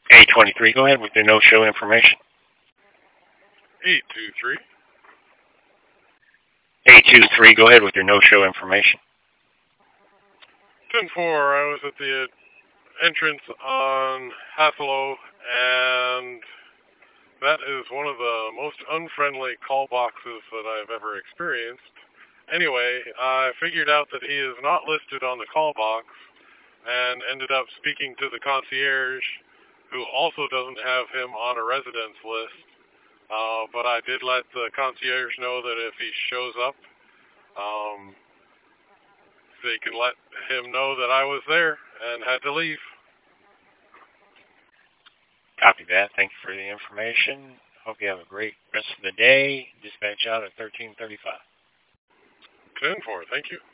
A23, go ahead with your no-show information. 823. A23, go ahead with your no-show information. 10-4, I was at the entrance on Hasselo, and that is one of the most unfriendly call boxes that I've ever experienced. Anyway, I figured out that he is not listed on the call box, and ended up speaking to the concierge, who also doesn't have him on a residence list. But I did let the concierge know that if he shows up, um, they can let him know that I was there and had to leave. Copy that. Thank you for the information. Hope you have a great rest of the day. Dispatch out at 1335. 10-4, thank you.